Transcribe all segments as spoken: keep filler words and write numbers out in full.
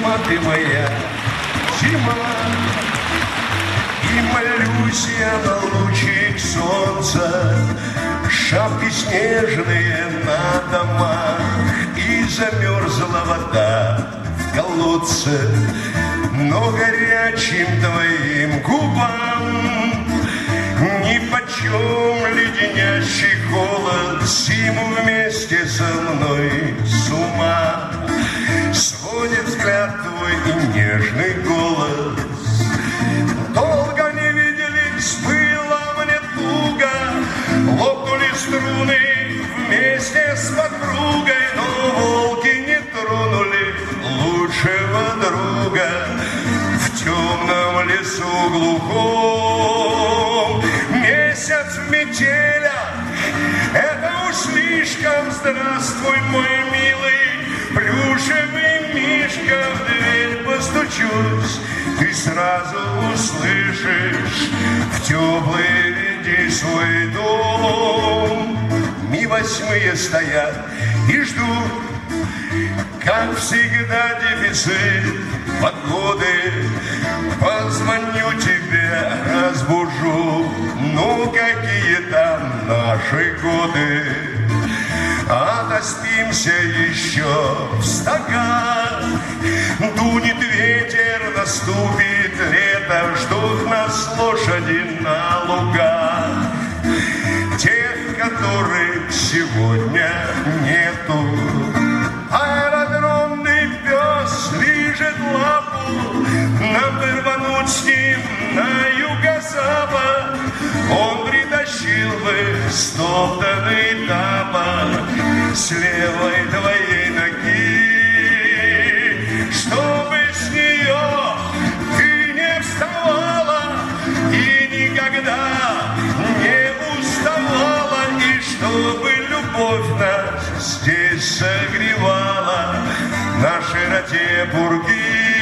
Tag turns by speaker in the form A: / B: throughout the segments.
A: зима ты моя, зима. И молюсь я на лучик солнца, шапки снежные на домах, и замерзла вода в колодце, но горячим твоим губам нипочем леденящий холод зиму вместе со мной с ума сводит взгляд твой и нежный голос. Долго не виделись, было мне туго, лопнули струны вместе с подругой, но волки не тронули лучшего друга. В темном лесу глухом месяц в метелях, это уж слишком. Здравствуй, мой милый плюшевый мишка, в дверь постучусь, ты сразу услышишь, в теплый веди свой дом. Ми восьмые стоят и ждут, как всегда дефицит погоды. Позвоню тебе, разбужу, ну какие там наши годы. Отоспимся еще в стакан, дунет ветер, наступит лето, ждут нас лошади на лугах. Тех, которых сегодня нету. Аэродромный пес лижет лапу, нам бы рвануть с ним на юго-запад. Он притащил бы стоптанный тапок с левой твоей ноги, чтобы с нее ты не вставала и никогда не уставала, и чтобы любовь нас здесь согревала на широте пурги.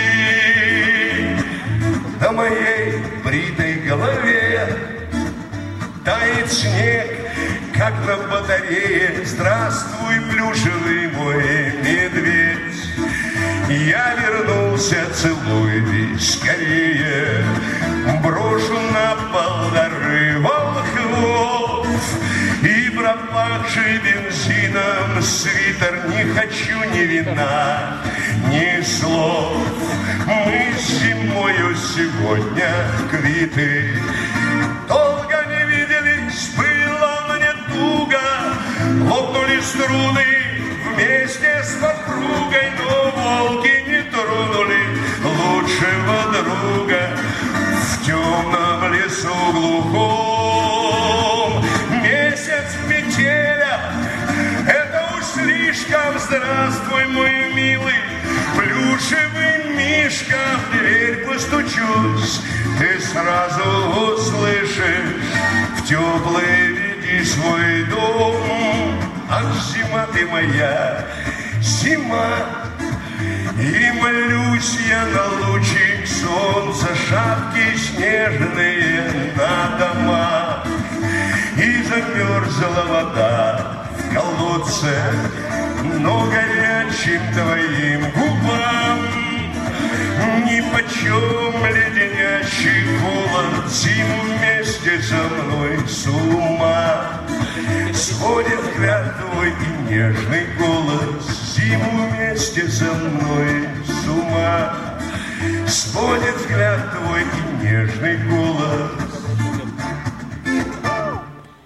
A: На моей бритой голове тает снег, как на батарее. Здравствуй, плюшевый мой медведь. Я вернулся, целуй скорее. Брошу на пол дары волхвов и пропахший бензином свитер. Не хочу ни вина, ни слов. Мы с зимою сегодня квиты. Долго не виделись, было мне туго, лопнули струны вместе с подругой, но волки не тронули лучшего друга. В темном лесу глухом месяц в метелях, это уж слишком. Здравствуй, мой милый плюшевый мишка, в дверь постучусь, ты сразу услышишь, в теплый веди свой дом. Ах, зима ты моя, зима. И молюсь я на лучик солнца, шапки снежные на домах, и замерзла вода в колодце, но горячим твоим губам нипочем леденящий холод зиму вместе со мной с ума сводит взгляд твой и нежный голос. Зиму вместе со мной с ума сводит взгляд твой и нежный голос.